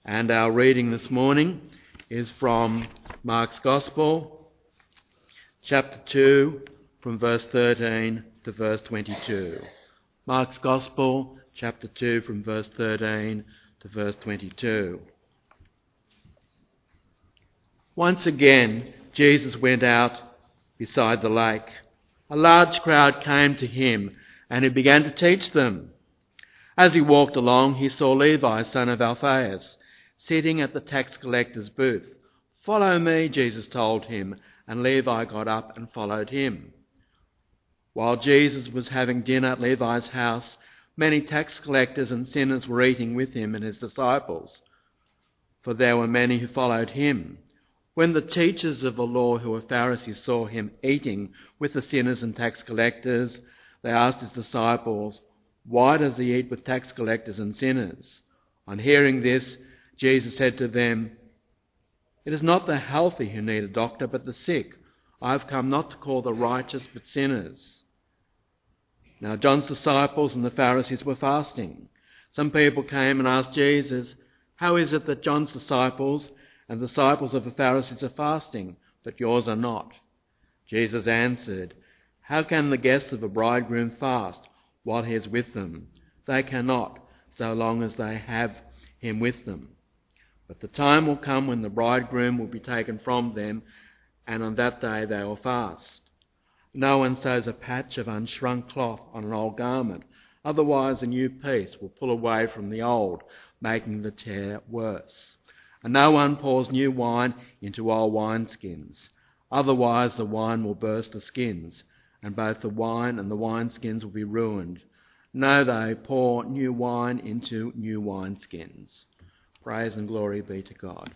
And our reading this morning is from Mark's Gospel, chapter 2, from verse 13 to verse 22. Mark's Gospel, chapter 2, from verse 13 to verse 22. Once again, Jesus went out beside the lake. A large crowd came to him, and he began to teach them. As he walked along, he saw Levi, son of Alphaeus, sitting at the tax collector's booth. "Follow me," Jesus told him, and Levi got up and followed him. While Jesus was having dinner at Levi's house, many tax collectors and sinners were eating with him and his disciples, for there were many who followed him. When the teachers of the law who were Pharisees saw him eating with the sinners and tax collectors, they asked his disciples, "Why does he eat with tax collectors and sinners?" On hearing this, Jesus said to them, "It is not the healthy who need a doctor, but the sick. I have come not to call the righteous, but sinners." Now John's disciples and the Pharisees were fasting. Some people came and asked Jesus, "How is it that John's disciples and the disciples of the Pharisees are fasting, but yours are not?" Jesus answered, "How can the guests of a bridegroom fast while he is with them? They cannot, so long as they have him with them. But the time will come when the bridegroom will be taken from them, and on that day they will fast. No one sews a patch of unshrunk cloth on an old garment, otherwise a new piece will pull away from the old, making the tear worse. And no one pours new wine into old wineskins, otherwise the wine will burst the skins, and both the wine and the wineskins will be ruined. No, they pour new wine into new wineskins." Praise and glory be to God.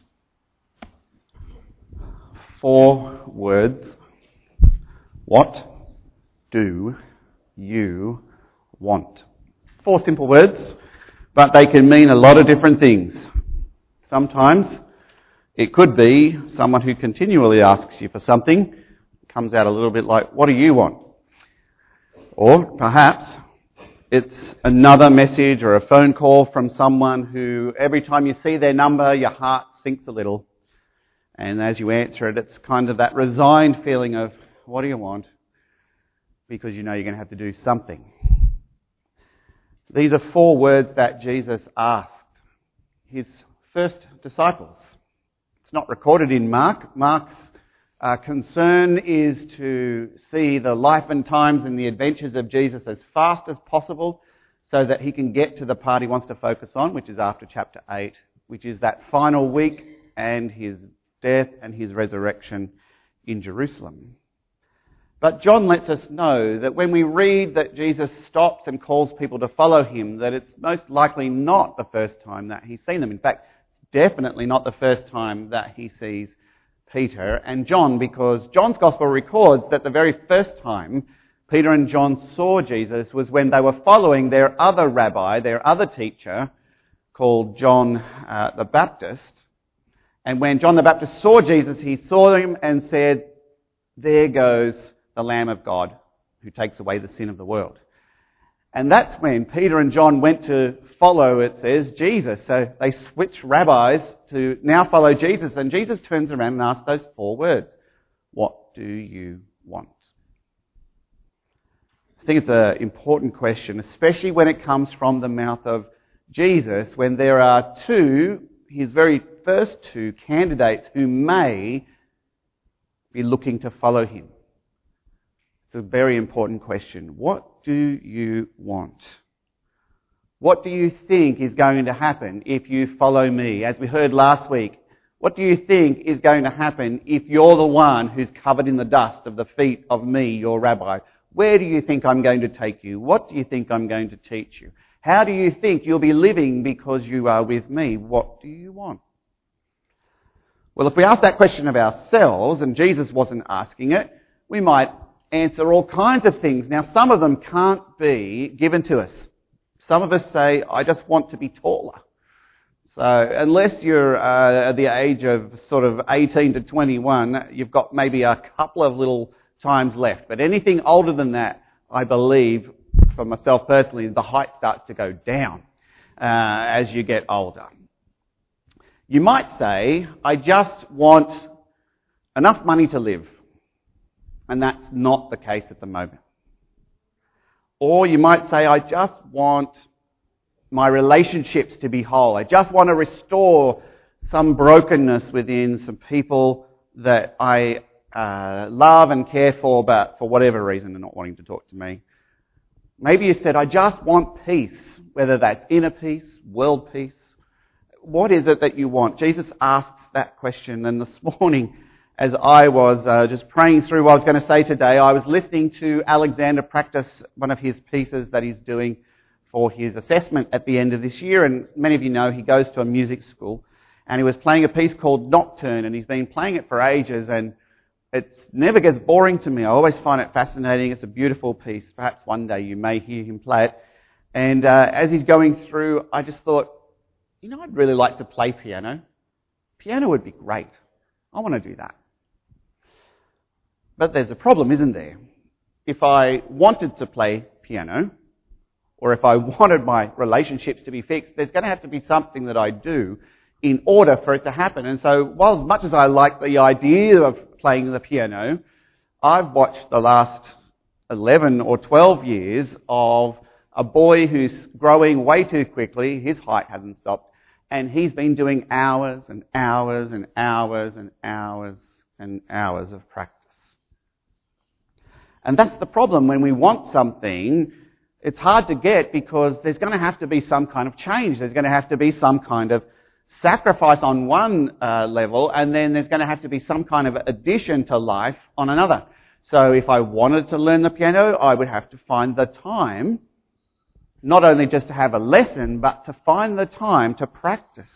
4 words. What do you want? 4 simple words, but they can mean a lot of different things. Sometimes it could be someone who continually asks you for something. It comes out a little bit like, "What do you want?" Or perhaps it's another message or a phone call from someone who every time you see their number, your heart sinks a little. And as you answer it, it's kind of that resigned feeling of, "What do you want?" Because you know you're going to have to do something. These are 4 words that Jesus asked his first disciples. It's not recorded in Mark. Mark's concern is to see the life and times and the adventures of Jesus as fast as possible so that he can get to the part he wants to focus on, which is after chapter 8, which is that final week and his death and his resurrection in Jerusalem. But John lets us know that when we read that Jesus stops and calls people to follow him, that it's most likely not the first time that he's seen them. In fact, it's definitely not the first time that he sees Peter and John, because John's Gospel records that the very first time Peter and John saw Jesus was when they were following their other rabbi, their other teacher, called John the Baptist. And when John the Baptist saw Jesus, he saw him and said, "There goes the Lamb of God who takes away the sin of the world." And that's when Peter and John went to follow, it says, Jesus. So they switched rabbis to now follow Jesus. And Jesus turns around and asks those 4 words. What do you want? I think it's an important question, especially when it comes from the mouth of Jesus, when there are his very first 2 candidates who may be looking to follow him. It's a very important question. What do you want? What do you think is going to happen if you follow me? As we heard last week, what do you think is going to happen if you're the one who's covered in the dust of the feet of me, your rabbi? Where do you think I'm going to take you? What do you think I'm going to teach you? How do you think you'll be living because you are with me? What do you want? Well, if we ask that question of ourselves, and Jesus wasn't asking it, we might answer all kinds of things. Now, some of them can't be given to us. Some of us say, "I just want to be taller." So unless you're at the age of sort of 18 to 21, you've got maybe a couple of little times left. But anything older than that, I believe, for myself personally, the height starts to go down as you get older. You might say, I just want enough money to live. And that's not the case at the moment. Or you might say, I just want my relationships to be whole. I just want to restore some brokenness within some people that I love and care for, but for whatever reason they're not wanting to talk to me. Maybe you said, I just want peace, whether that's inner peace, world peace. What is it that you want? Jesus asks that question, and this morning, as I was just praying through what I was going to say today, I was listening to Alexander practice one of his pieces that he's doing for his assessment at the end of this year, and many of you know he goes to a music school, and he was playing a piece called Nocturne, and he's been playing it for ages, and it never gets boring to me. I always find it fascinating. It's a beautiful piece. Perhaps one day you may hear him play it. And as he's going through, I just thought, I'd really like to play piano. Piano would be great. I want to do that. But there's a problem, isn't there? If I wanted to play piano, or if I wanted my relationships to be fixed, there's going to have to be something that I do in order for it to happen. And so, while as much as I like the idea of playing the piano, I've watched the last 11 or 12 years of a boy who's growing way too quickly. His height hasn't stopped. And he's been doing hours and hours and hours and hours and hours of practice. And that's the problem. When we want something, it's hard to get because there's going to have to be some kind of change. There's going to have to be some kind of sacrifice on one level, and then there's going to have to be some kind of addition to life on another. So if I wanted to learn the piano, I would have to find the time, not only just to have a lesson, but to find the time to practice.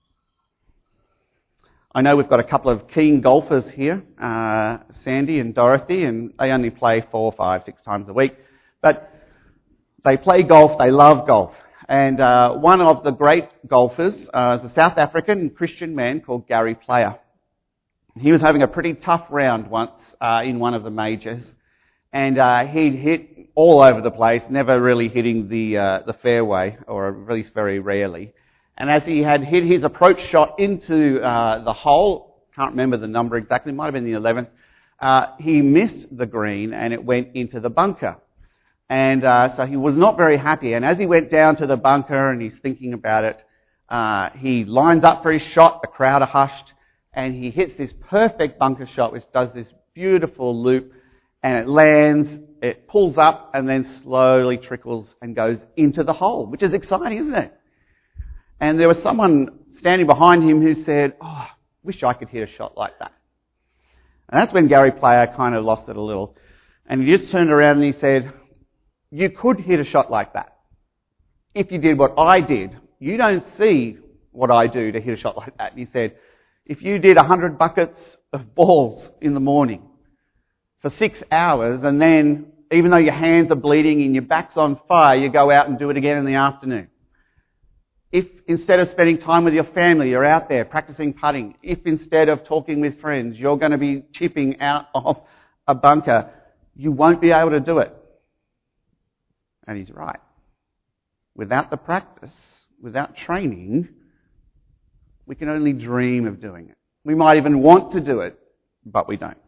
I know we've got a couple of keen golfers here, Sandy and Dorothy, and they only play 4, 5, 6 times a week. But they play golf, they love golf. And one of the great golfers is a South African Christian man called Gary Player. He was having a pretty tough round once in one of the majors. And he'd hit all over the place, never really hitting the fairway, or at least very rarely. And as he had hit his approach shot into the hole, can't remember the number exactly, might have been the 11th, he missed the green and it went into the bunker. And so he was not very happy. And as he went down to the bunker and he's thinking about it, he lines up for his shot, the crowd are hushed, and he hits this perfect bunker shot which does this beautiful loop, and it lands, it pulls up, and then slowly trickles and goes into the hole, which is exciting, isn't it? And there was someone standing behind him who said, "Oh, wish I could hit a shot like that." And that's when Gary Player kind of lost it a little. And he just turned around and he said, "You could hit a shot like that if you did what I did. You don't see what I do to hit a shot like that." And he said, "If you did 100 buckets of balls in the morning for 6 hours, and then, even though your hands are bleeding and your back's on fire, you go out and do it again in the afternoon. If instead of spending time with your family, you're out there practicing putting, if instead of talking with friends, you're going to be chipping out of a bunker, you won't be able to do it." And he's right. Without the practice, without training, we can only dream of doing it. We might even want to do it, but we don't.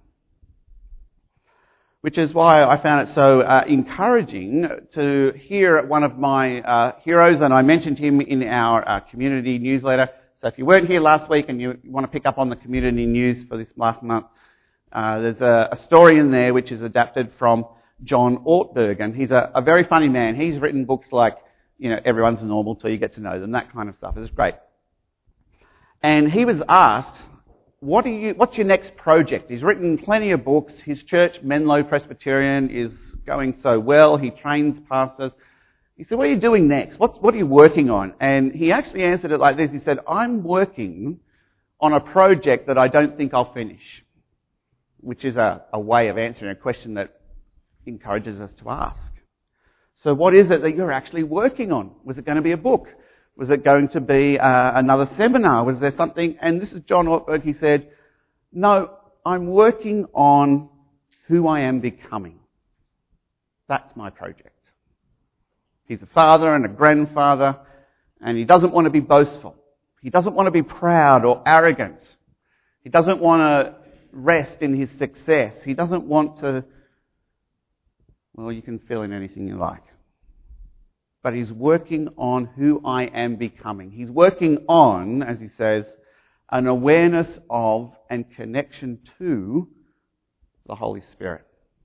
Which is why I found it so encouraging to hear one of my heroes, and I mentioned him in our community newsletter. So if you weren't here last week and you want to pick up on the community news for this last month, there's a story in there which is adapted from John Ortberg, and he's a very funny man. He's written books like, Everyone's Normal Till You Get to Know Them, that kind of stuff. It's great. And he was asked, what's your next project? He's written plenty of books. His church, Menlo Presbyterian, is going so well. He trains pastors. He said, "What are you doing next? What are you working on?" And he actually answered it like this. He said, "I'm working on a project that I don't think I'll finish," which is a way of answering a question that encourages us to ask. So what is it that you're actually working on? Was it going to be a book? Was it going to be another seminar? Was there something? And this is John Ortberg. He said, "No, I'm working on who I am becoming. That's my project." He's a father and a grandfather, and he doesn't want to be boastful. He doesn't want to be proud or arrogant. He doesn't want to rest in his success. He doesn't want to, well, you can fill in anything you like. But he's working on who I am becoming. He's working on, as he says, an awareness of and connection to the Holy Spirit.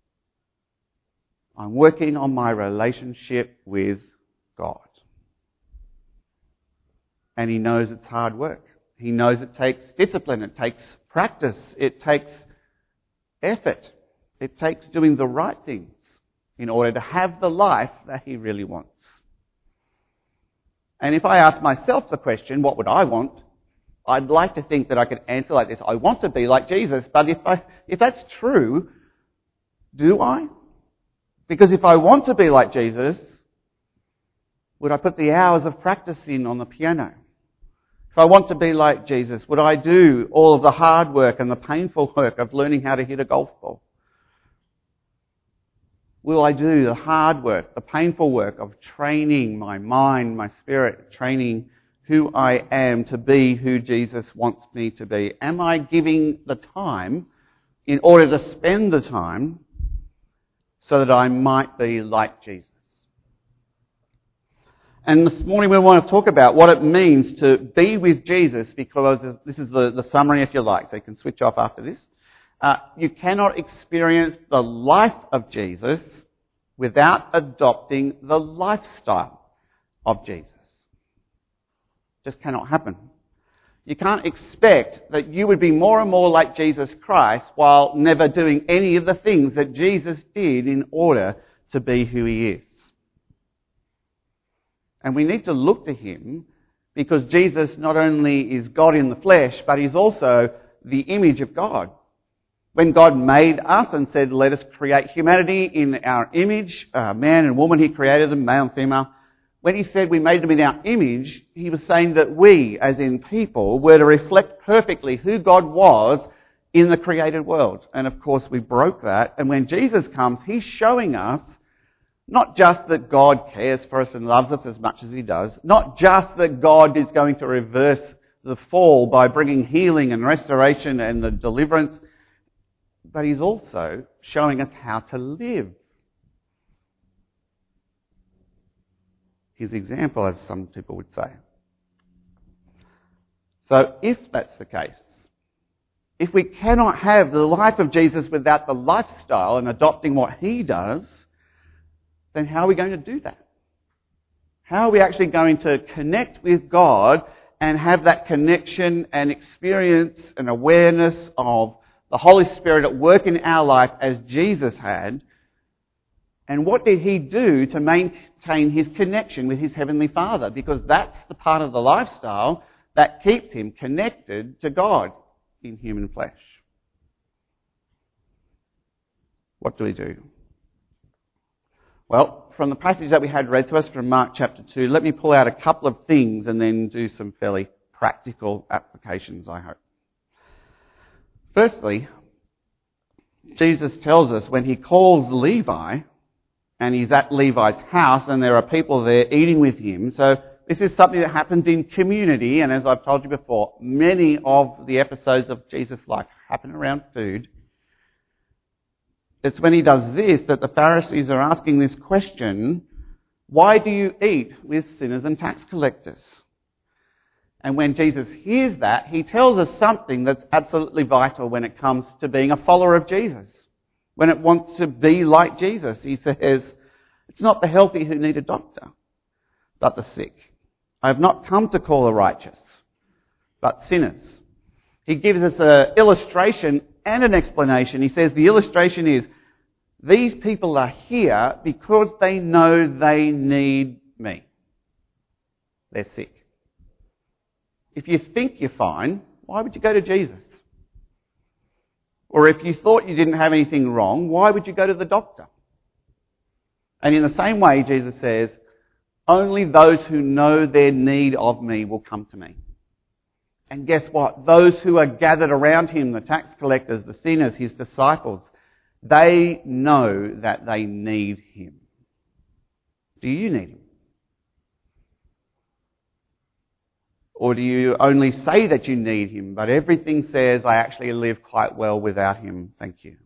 I'm working on my relationship with God. And he knows it's hard work. He knows it takes discipline, it takes practice, it takes effort, it takes doing the right things in order to have the life that he really wants. And if I ask myself the question, what would I want? I'd like to think that I could answer like this. I want to be like Jesus, but if that's true, do I? Because if I want to be like Jesus, would I put the hours of practice in on the piano? If I want to be like Jesus, would I do all of the hard work and the painful work of learning how to hit a golf ball? Will I do the hard work, the painful work of training my mind, my spirit, training who I am to be who Jesus wants me to be? Am I giving the time in order to spend the time so that I might be like Jesus? And this morning we want to talk about what it means to be with Jesus, because this is the summary, if you like, so you can switch off after this. You cannot experience the life of Jesus without adopting the lifestyle of Jesus. Just cannot happen. You can't expect that you would be more and more like Jesus Christ while never doing any of the things that Jesus did in order to be who he is. And we need to look to him because Jesus not only is God in the flesh, but he's also the image of God. When God made us and said, let us create humanity in our image, man and woman, he created them, male and female. When he said we made them in our image, he was saying that we, as in people, were to reflect perfectly who God was in the created world. And of course we broke that. And when Jesus comes, he's showing us not just that God cares for us and loves us as much as he does, not just that God is going to reverse the fall by bringing healing and restoration and the deliverance, but he's also showing us how to live. His example, as some people would say. So if that's the case, if we cannot have the life of Jesus without the lifestyle and adopting what he does, then how are we going to do that? How are we actually going to connect with God and have that connection and experience and awareness of the Holy Spirit at work in our life as Jesus had? And what did he do to maintain his connection with his Heavenly Father? Because that's the part of the lifestyle that keeps him connected to God in human flesh. What do we do? Well, from the passage that we had read to us from Mark chapter 2, let me pull out a couple of things and then do some fairly practical applications, I hope. Firstly, Jesus tells us when he calls Levi, and he's at Levi's house and there are people there eating with him. So this is something that happens in community, and as I've told you before, many of the episodes of Jesus' life happen around food. It's when he does this that the Pharisees are asking this question, why do you eat with sinners and tax collectors? And when Jesus hears that, he tells us something that's absolutely vital when it comes to being a follower of Jesus. When it wants to be like Jesus, he says, it's not the healthy who need a doctor, but the sick. I have not come to call the righteous, but sinners. He gives us an illustration and an explanation. He says the illustration is, these people are here because they know they need me. They're sick. If you think you're fine, why would you go to Jesus? Or if you thought you didn't have anything wrong, why would you go to the doctor? And in the same way, Jesus says, only those who know their need of me will come to me. And guess what? Those who are gathered around him, the tax collectors, the sinners, his disciples, they know that they need him. Do you need him? Or do you only say that you need him, but everything says, I actually live quite well without him, thank you?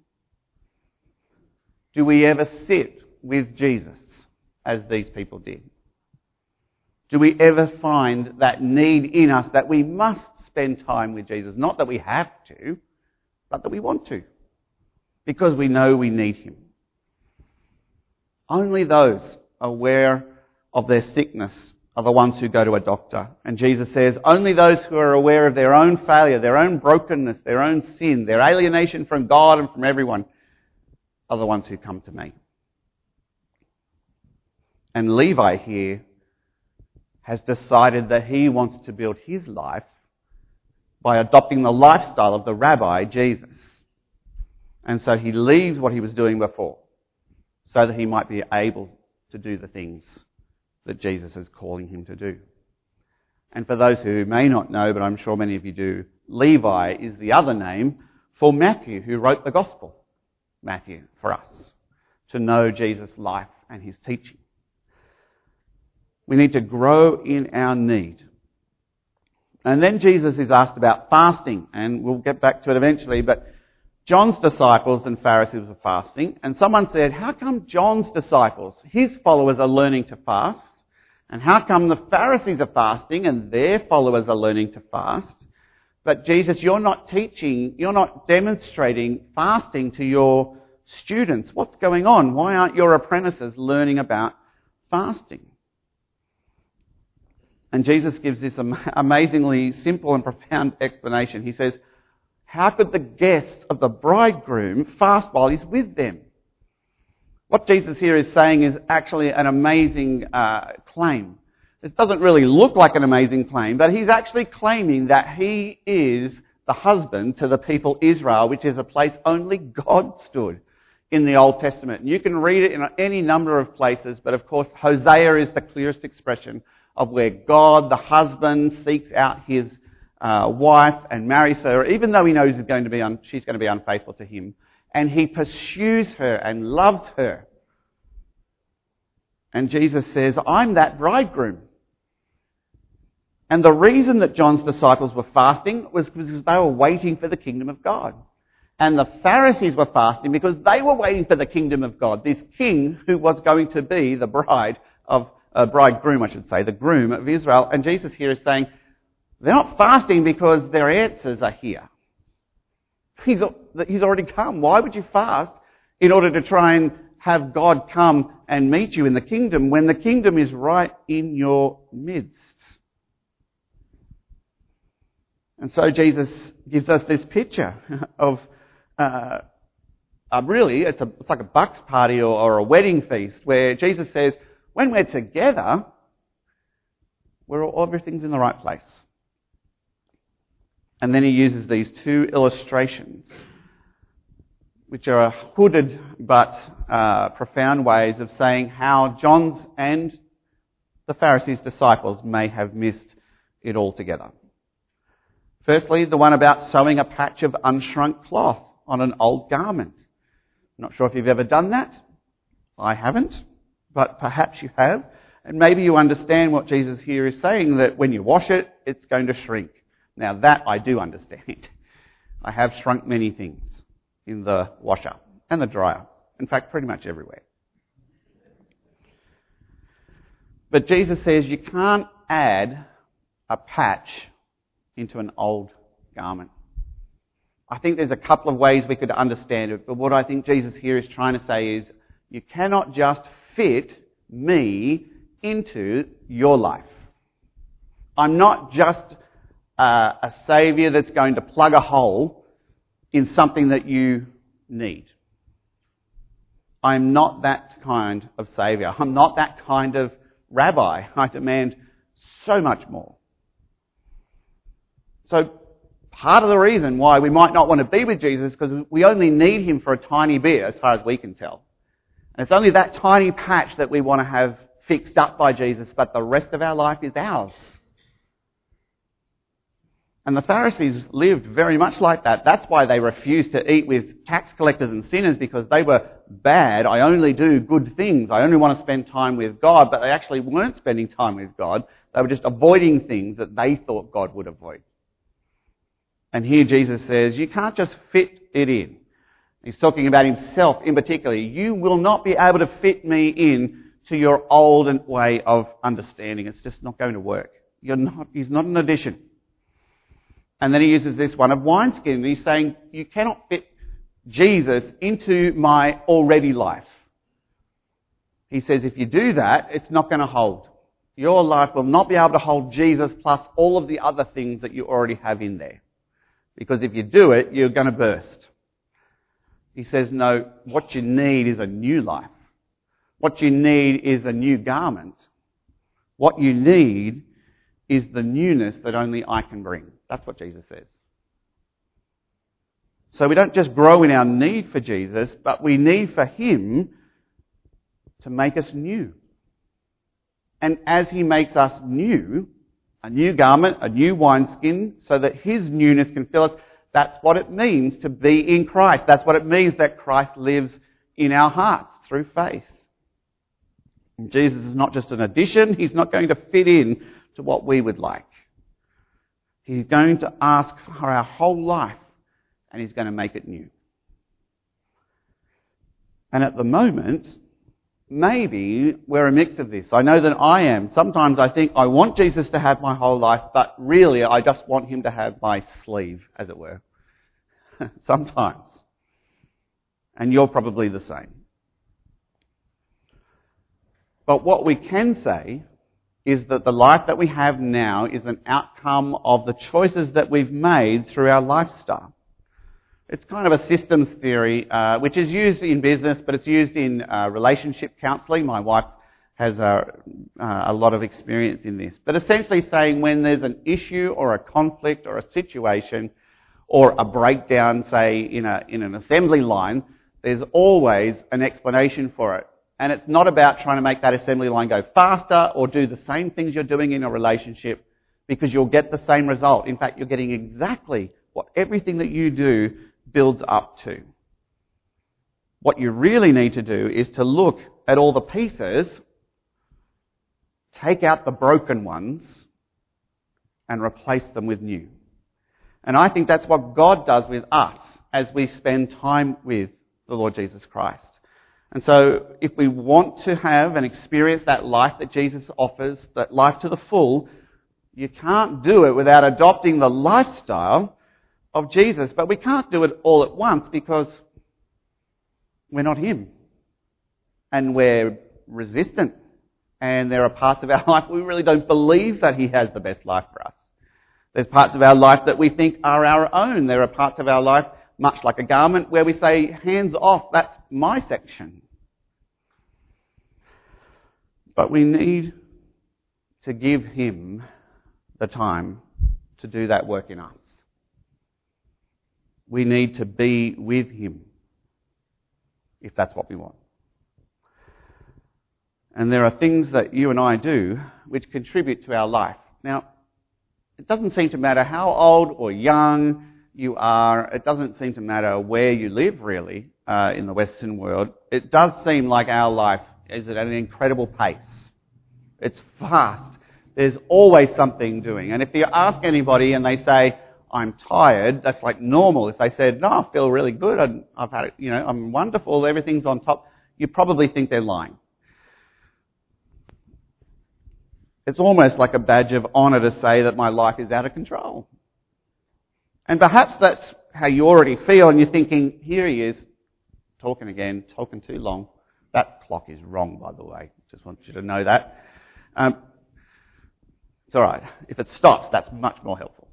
Do we ever sit with Jesus as these people did? Do we ever find that need in us that we must spend time with Jesus? Not that we have to, but that we want to, because we know we need him. Only those aware of their sickness are the ones who go to a doctor. And Jesus says, only those who are aware of their own failure, their own brokenness, their own sin, their alienation from God and from everyone, are the ones who come to me. And Levi here has decided that he wants to build his life by adopting the lifestyle of the rabbi, Jesus. And so he leaves what he was doing before, so that he might be able to do the things that Jesus is calling him to do. And for those who may not know, but I'm sure many of you do, Levi is the other name for Matthew, who wrote the Gospel. Matthew, for us, to know Jesus' life and his teaching. We need to grow in our need. And then Jesus is asked about fasting, and we'll get back to it eventually, but John's disciples and Pharisees were fasting, and someone said, how come John's disciples, his followers, are learning to fast? And how come the Pharisees are fasting and their followers are learning to fast? But Jesus, you're not teaching, you're not demonstrating fasting to your students. What's going on? Why aren't your apprentices learning about fasting? And Jesus gives this amazingly simple and profound explanation. He says, how could the guests of the bridegroom fast while he's with them? What Jesus here is saying is actually an amazing claim. It doesn't really look like an amazing claim, but he's actually claiming that he is the husband to the people Israel, which is a place only God stood in the Old Testament. And you can read it in any number of places, but of course Hosea is the clearest expression of where God, the husband, seeks out his wife and marries her, even though he knows she's going to be unfaithful to him. And he pursues her and loves her. And Jesus says, I'm that bridegroom. And the reason that John's disciples were fasting was because they were waiting for the kingdom of God. And the Pharisees were fasting because they were waiting for the kingdom of God, this king who was going to be the bridegroom, I should say, the groom of Israel. And Jesus here is saying, they're not fasting because their answers are here. He's already come. Why would you fast in order to try and have God come and meet you in the kingdom when the kingdom is right in your midst? And so Jesus gives us this picture of really, it's like a bucks party or a wedding feast where Jesus says, when we're together, everything's in the right place. And then he uses these two illustrations, which are hooded but profound ways of saying how John's and the Pharisees' disciples may have missed it altogether. Firstly, the one about sewing a patch of unshrunk cloth on an old garment. I'm not sure if you've ever done that. I haven't, but perhaps you have. And maybe you understand what Jesus here is saying, that when you wash it, it's going to shrink. Now that I do understand. I have shrunk many things in the washer and the dryer. In fact, pretty much everywhere. But Jesus says you can't add a patch into an old garment. I think there's a couple of ways we could understand it, but what I think Jesus here is trying to say is you cannot just fit me into your life. I'm not just a saviour that's going to plug a hole in something that you need. I'm not that kind of saviour. I'm not that kind of rabbi. I demand so much more. So part of the reason why we might not want to be with Jesus is because we only need him for a tiny bit, as far as we can tell. And it's only that tiny patch that we want to have fixed up by Jesus, but the rest of our life is ours. And the Pharisees lived very much like that. That's why they refused to eat with tax collectors and sinners, because they were bad. I only do good things. I only want to spend time with God. But they actually weren't spending time with God. They were just avoiding things that they thought God would avoid. And here Jesus says, you can't just fit it in. He's talking about himself in particular. You will not be able to fit me in to your old way of understanding. It's just not going to work. He's not an addition. And then he uses this one of wineskin. He's saying, you cannot fit Jesus into my already life. He says, if you do that, it's not going to hold. Your life will not be able to hold Jesus plus all of the other things that you already have in there. Because if you do it, you're going to burst. He says, no, what you need is a new life. What you need is a new garment. What you need is the newness that only I can bring. That's what Jesus says. So we don't just grow in our need for Jesus, but we need for him to make us new. And as he makes us new, a new garment, a new wineskin, so that his newness can fill us, that's what it means to be in Christ. That's what it means that Christ lives in our hearts through faith. And Jesus is not just an addition. He's not going to fit in to what we would like. He's going to ask for our whole life, and he's going to make it new. And at the moment, maybe we're a mix of this. I know that I am. Sometimes I think I want Jesus to have my whole life, but really I just want him to have my sleeve, as it were. Sometimes. And you're probably the same. But what we can say is that the life that we have now is an outcome of the choices that we've made through our lifestyle. It's kind of a systems theory, which is used in business, but it's used in relationship counselling. My wife has a lot of experience in this. But essentially saying when there's an issue or a conflict or a situation or a breakdown, say, in an assembly line, there's always an explanation for it. And it's not about trying to make that assembly line go faster or do the same things you're doing in a relationship, because you'll get the same result. In fact, you're getting exactly what everything that you do builds up to. What you really need to do is to look at all the pieces, take out the broken ones, and replace them with new. And I think that's what God does with us as we spend time with the Lord Jesus Christ. And so if we want to have and experience that life that Jesus offers, that life to the full, you can't do it without adopting the lifestyle of Jesus. But we can't do it all at once because we're not him. And we're resistant. And there are parts of our life we really don't believe that he has the best life for us. There's parts of our life that we think are our own. There are parts of our life, much like a garment, where we say, hands off, that's my section. But we need to give him the time to do that work in us. We need to be with him, if that's what we want. And there are things that you and I do which contribute to our life. Now, it doesn't seem to matter how old or young you are. It doesn't seem to matter where you live, really, in the Western world. It does seem like our life is at an incredible pace. It's fast. There's always something doing. And if you ask anybody and they say, I'm tired, that's like normal. If they said, no, I feel really good, I've had it, I'm wonderful, everything's on top, you probably think they're lying. It's almost like a badge of honour to say that my life is out of control. And perhaps that's how you already feel, and you're thinking, here he is, talking again, talking too long. That clock is wrong, by the way. Just want you to know that. It's all right. If it stops, that's much more helpful.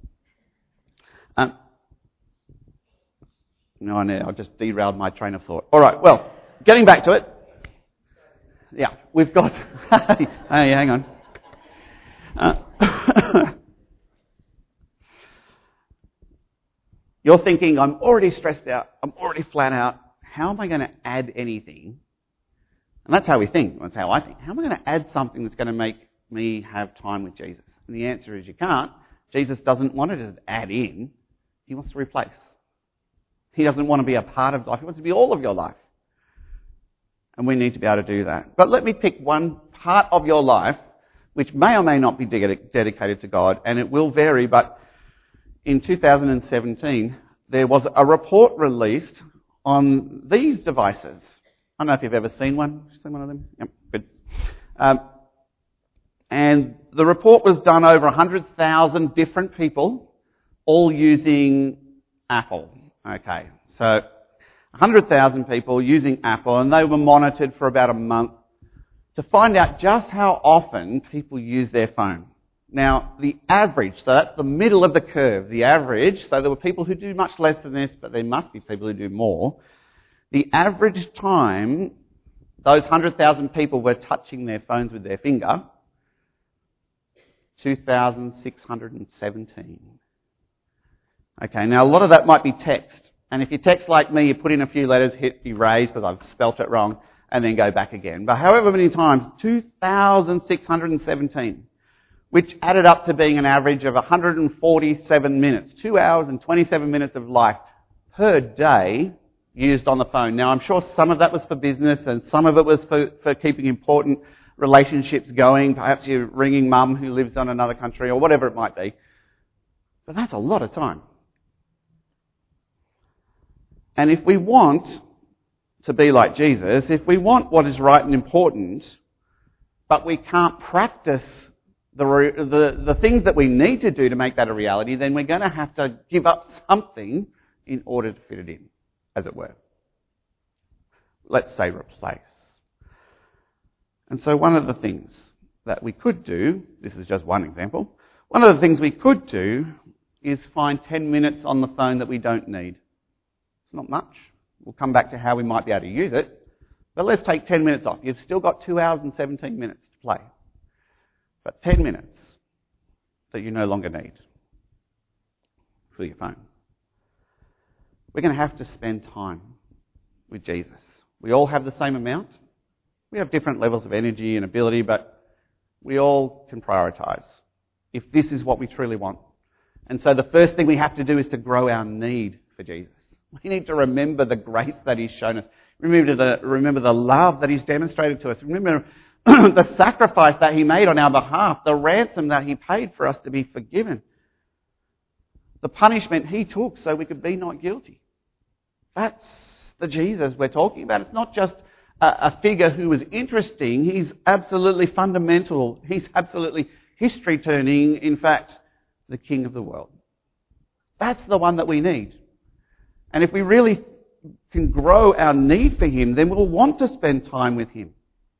No, I just derailed my train of thought. All right, well, getting back to it. Yeah, we've got... Hey, hang on. You're thinking, I'm already stressed out, I'm already flat out, how am I going to add anything? And that's how we think, that's how I think. How am I going to add something that's going to make me have time with Jesus? And the answer is you can't. Jesus doesn't want to add in. He wants to replace. He doesn't want to be a part of life. He wants to be all of your life. And we need to be able to do that. But let me pick one part of your life which may or may not be dedicated to God, and it will vary, but in 2017 there was a report released on these devices. I don't know if you've ever seen one. Seen one of them? Yep, good. And the report was done over 100,000 different people, all using Apple. Okay, so 100,000 people using Apple, and they were monitored for about a month to find out just how often people use their phone. Now, the average, so that's the middle of the curve, the average, so there were people who do much less than this, but there must be people who do more. The average time those 100,000 people were touching their phones with their finger, 2,617. Okay, now a lot of that might be text. And if you text like me, you put in a few letters, hit erase because I've spelt it wrong, and then go back again. But however many times, 2,617, which added up to being an average of 147 minutes, 2 hours and 27 minutes of life per day used on the phone. Now, I'm sure some of that was for business and some of it was for keeping important relationships going. Perhaps you're ringing mum who lives in another country or whatever it might be. But that's a lot of time. And if we want to be like Jesus, if we want what is right and important, but we can't practice the things that we need to do to make that a reality, then we're going to have to give up something in order to fit it in, as it were. Let's say replace. And so one of the things that we could do, this is just one example, one of the things we could do is find 10 minutes on the phone that we don't need. It's not much. We'll come back to how we might be able to use it. But let's take 10 minutes off. You've still got 2 hours and 17 minutes to play. But 10 minutes that you no longer need for your phone. We're going to have to spend time with Jesus. We all have the same amount. We have different levels of energy and ability, but we all can prioritise if this is what we truly want. And so the first thing we have to do is to grow our need for Jesus. We need to remember the grace that He's shown us. Remember the love that He's demonstrated to us. Remember the sacrifice that He made on our behalf, the ransom that He paid for us to be forgiven, the punishment He took so we could be not guilty. That's the Jesus we're talking about. It's not just a figure who was interesting. He's absolutely fundamental. He's absolutely history-turning. In fact, the King of the world. That's the one that we need. And if we really can grow our need for Him, then we'll want to spend time with Him.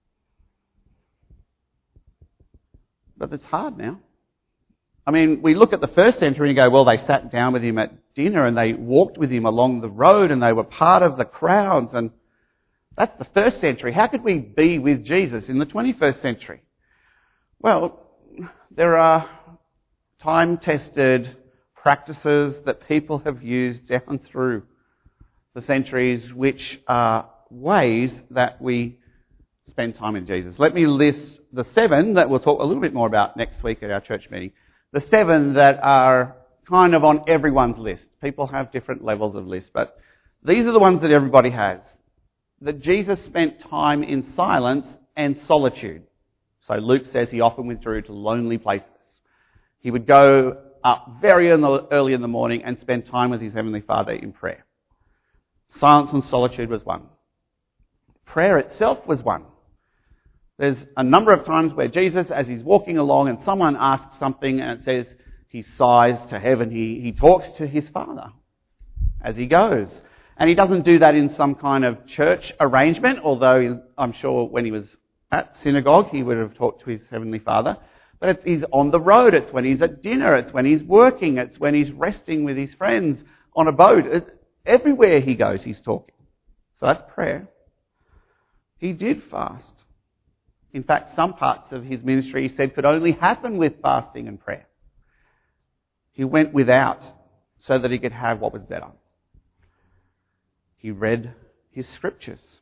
But it's hard now. I mean, we look at the first century and go, well, they sat down with Him at dinner and they walked with Him along the road and they were part of the crowds. And that's the first century. How could we be with Jesus in the 21st century? Well, there are time-tested practices that people have used down through the centuries, which are ways that we spend time in Jesus. Let me list the 7 that we'll talk a little bit more about next week at our church meeting. The 7 that are kind of on everyone's list. People have different levels of lists, but these are the ones that everybody has. That Jesus spent time in silence and solitude. So Luke says He often withdrew to lonely places. He would go up very early in the morning and spend time with His Heavenly Father in prayer. Silence and solitude was one. Prayer itself was one. There's a number of times where Jesus, as He's walking along and someone asks something and it says He sighs to heaven, He talks to His Father as He goes. And He doesn't do that in some kind of church arrangement, although I'm sure when He was at synagogue He would have talked to His Heavenly Father. But He's on the road, it's when He's at dinner, it's when He's working, it's when He's resting with His friends on a boat. Everywhere He goes, He's talking. So that's prayer. He did fast. In fact, some parts of His ministry, He said, could only happen with fasting and prayer. He went without so that He could have what was better. He read His scriptures.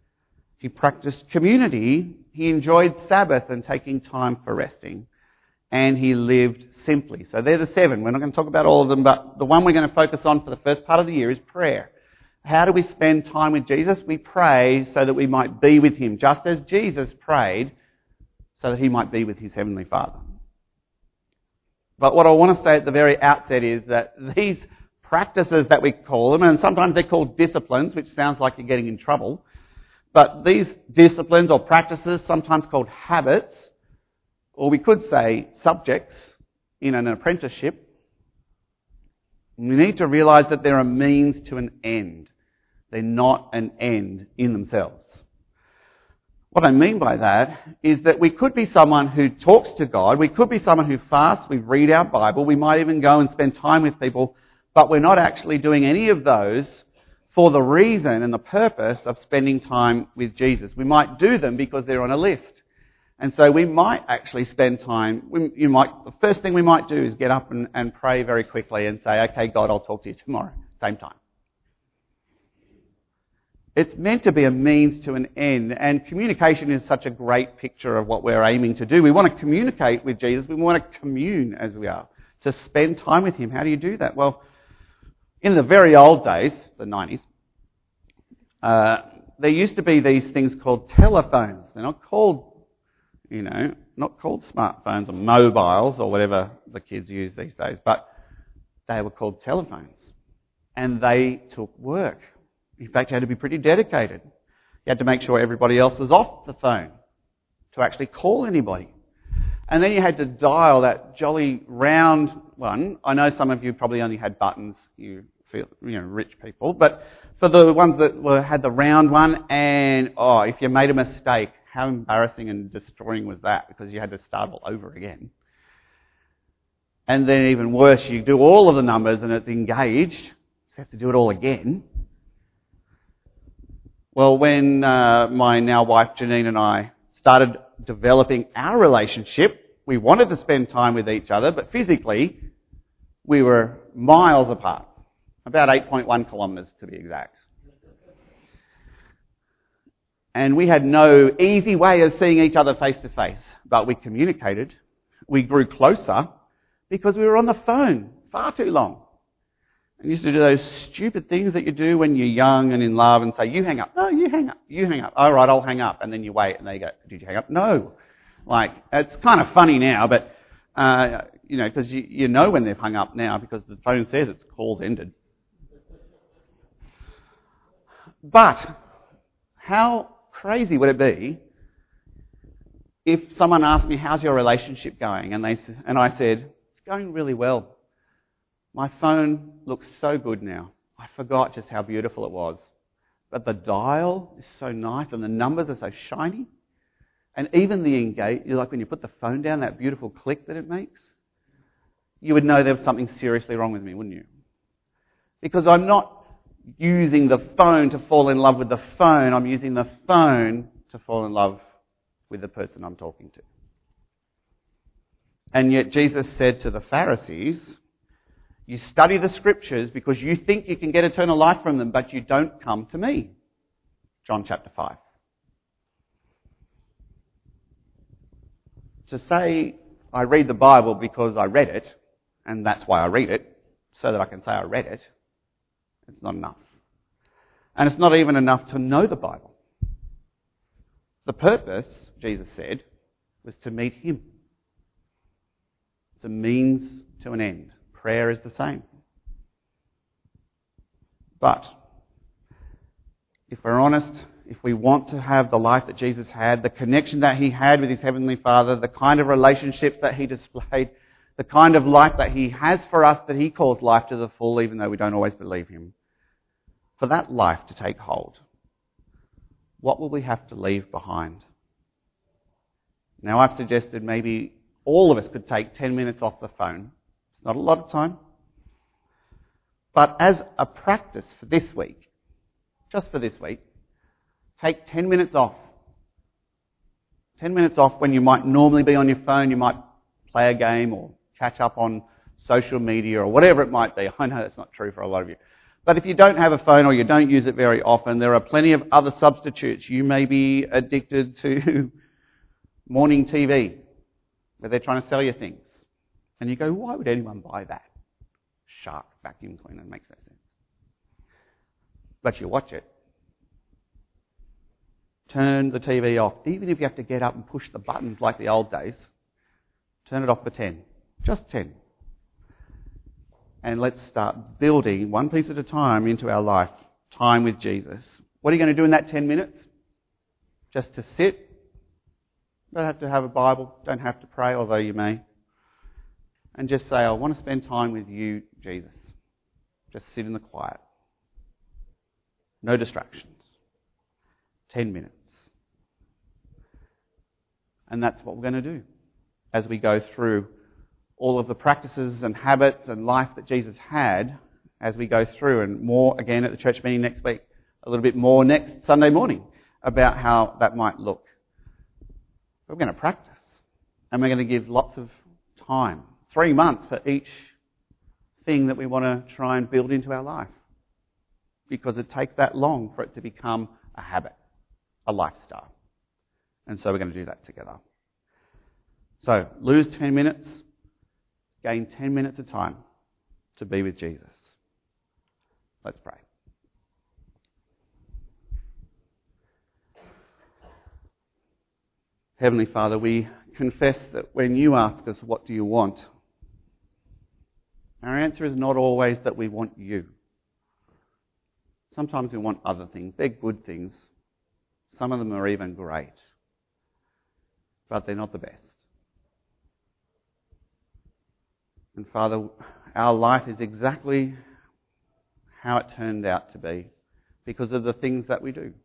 He practiced community. He enjoyed Sabbath and taking time for resting. and he lived simply. So they're the 7. We're not going to talk about all of them, but the one we're going to focus on for the first part of the year is prayer. How do we spend time with Jesus? We pray so that we might be with him, just as Jesus prayed so that he might be with his Heavenly Father. But what I want to say at the very outset is that these practices that we call them, and sometimes they're called disciplines, which sounds like you're getting in trouble, but these disciplines or practices, sometimes called habits, or we could say subjects in an apprenticeship, we need to realise that they're a means to an end. They're not an end in themselves. What I mean by that is that we could be someone who talks to God, we could be someone who fasts, we read our Bible, we might even go and spend time with people, but we're not actually doing any of those for the reason and the purpose of spending time with Jesus. We might do them because they're on a list. And so we might actually spend time, the first thing we might do is get up and pray very quickly and say, okay, God, I'll talk to you tomorrow, same time. It's meant to be a means to an end, and communication is such a great picture of what we're aiming to do. We want to communicate with Jesus. We want to commune, as we are, to spend time with him. How do you do that? Well, in the very old days, the 90s, there used to be these things called telephones. They're not called, not called smartphones or mobiles or whatever the kids use these days, but they were called telephones. And they took work. In fact, you had to be pretty dedicated. You had to make sure everybody else was off the phone to actually call anybody. And then you had to dial that jolly round one. I know some of you probably only had buttons, you feel, rich people. But for the ones that had the round one, and if you made a mistake, how embarrassing and destroying was that? Because you had to start all over again. And then even worse, you do all of the numbers and it's engaged, so you have to do it all again. Well, when my now wife Janine and I started developing our relationship, we wanted to spend time with each other, but physically we were miles apart, about 8.1 kilometres to be exact. And we had no easy way of seeing each other face to face, but we communicated. We grew closer because we were on the phone far too long. And used to do those stupid things that you do when you're young and in love and say, you hang up. No, you hang up. You hang up. All right, I'll hang up. And then you wait and they go, did you hang up? No. It's kind of funny now, but, because you know when they've hung up now because the phone says its call's ended. But how crazy would it be if someone asked me, how's your relationship going? And I said, it's going really well. My phone looks so good now. I forgot just how beautiful it was. But the dial is so nice and the numbers are so shiny. And even the engage, like when you put the phone down, that beautiful click that it makes, you would know there was something seriously wrong with me, wouldn't you? Because I'm not using the phone to fall in love with the phone. I'm using the phone to fall in love with the person I'm talking to. And yet Jesus said to the Pharisees, you study the scriptures because you think you can get eternal life from them, but you don't come to me. John chapter 5. To say I read the Bible because I read it, and that's why I read it, so that I can say I read it, it's not enough. And it's not even enough to know the Bible. The purpose, Jesus said, was to meet him. It's a means to an end. Prayer is the same. But if we're honest, if we want to have the life that Jesus had, the connection that he had with his Heavenly Father, the kind of relationships that he displayed, the kind of life that he has for us that he calls life to the full, even though we don't always believe him, for that life to take hold, what will we have to leave behind? Now, I've suggested maybe all of us could take 10 minutes off the phone. Not a lot of time. But as a practice for this week, just for this week, take 10 minutes off. 10 minutes off when you might normally be on your phone. You might play a game or catch up on social media or whatever it might be. I know that's not true for a lot of you. But if you don't have a phone or you don't use it very often, there are plenty of other substitutes. You may be addicted to morning TV, where they're trying to sell you things. And you go, why would anyone buy that? Shark vacuum cleaner, makes no sense. But you watch it. Turn the TV off. Even if you have to get up and push the buttons like the old days, turn it off for 10. Just 10. And let's start building, one piece at a time, into our life, time with Jesus. What are you going to do in that 10 minutes? Just to sit? Don't have to have a Bible, don't have to pray, although you may. And just say, I want to spend time with you, Jesus. Just sit in the quiet. No distractions. 10 minutes. And that's what we're going to do as we go through all of the practices and habits and life that Jesus had as we go through, and more again at the church meeting next week, a little bit more next Sunday morning about how that might look. But we're going to practice, and we're going to give lots of time, 3 months for each thing that we want to try and build into our life, because it takes that long for it to become a habit, a lifestyle. And so we're going to do that together. So lose 10 minutes, gain 10 minutes of time to be with Jesus. Let's pray. Heavenly Father, we confess that when you ask us, what do you want? Our answer is not always that we want you. Sometimes we want other things. They're good things. Some of them are even great. But they're not the best. And Father, our life is exactly how it turned out to be because of the things that we do.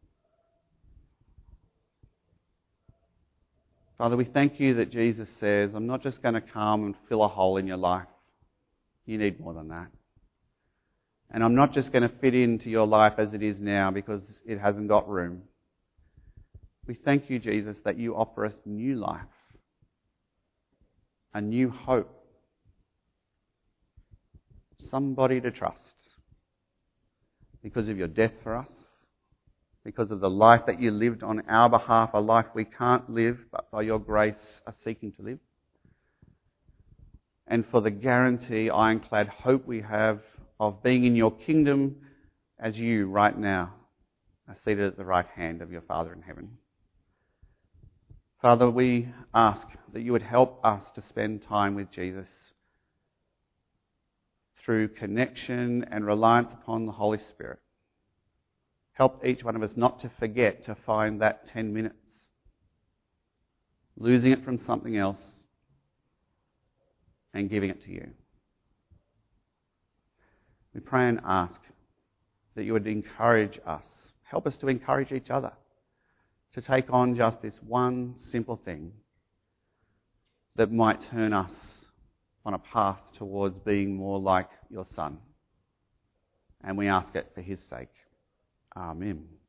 Father, we thank you that Jesus says, I'm not just going to come and fill a hole in your life. You need more than that. And I'm not just going to fit into your life as it is now because it hasn't got room. We thank you, Jesus, that you offer us new life, a new hope, somebody to trust because of your death for us, because of the life that you lived on our behalf, a life we can't live, but by your grace are seeking to live. And for the guarantee, ironclad hope we have of being in your kingdom as you right now are seated at the right hand of your Father in heaven. Father, we ask that you would help us to spend time with Jesus through connection and reliance upon the Holy Spirit. Help each one of us not to forget to find that 10 minutes, losing it from something else and giving it to you. We pray and ask that you would encourage us, help us to encourage each other to take on just this one simple thing that might turn us on a path towards being more like your Son. And we ask it for his sake. Amen.